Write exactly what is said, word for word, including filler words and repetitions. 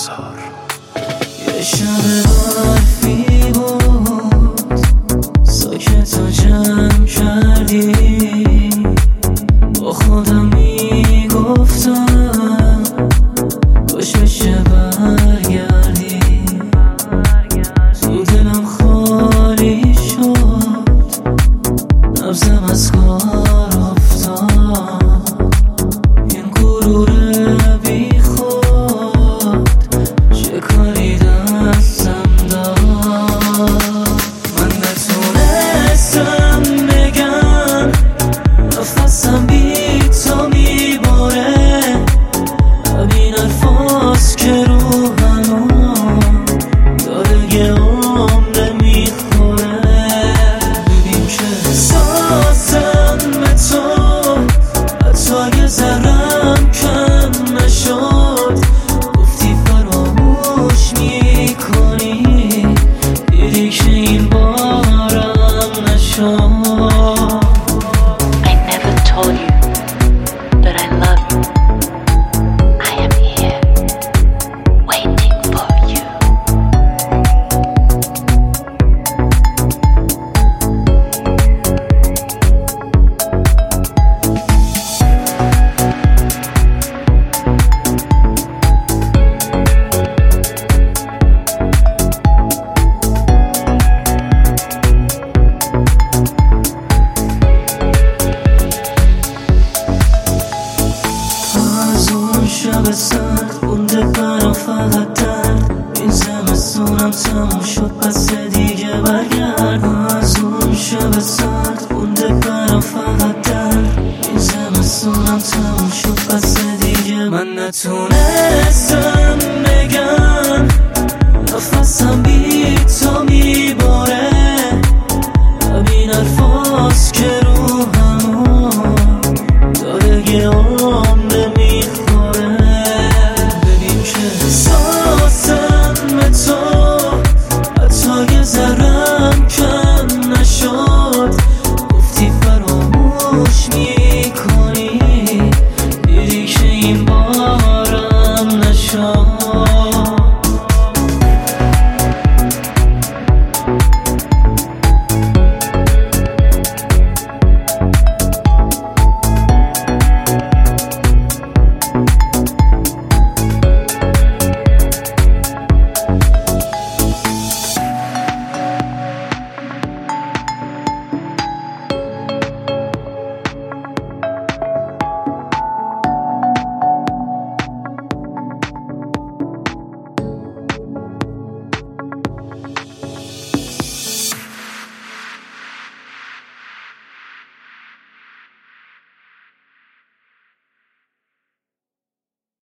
بازار. یه شب برفی بود ساکت و جمع کردی، با خودم میگفتم کاش بشه برگردی. تو دلم خالی شد، نبضم از کار افتاد. این غرور بی خود چه کاری دستم داد. من نتونستم بگم نفسم بی تو میباره، همین حرفاست که روحمو داره یه عمره میخوره. ببین که احساسم به تو حتی یه ذرم کم نشد. گفتی فراموش میکنی، دیدی که این بارم نشد. I never told you that I love you. I am here, waiting for you. از اون شب سرد بونده برام فقط درد. این زمستونم تموم شد پس دیگه برگرد. از اون شب سرد بونده برام فقط درد. این زمستونم تموم شد پس دیگه من نتونستم بگم نفسم بی تو میبره.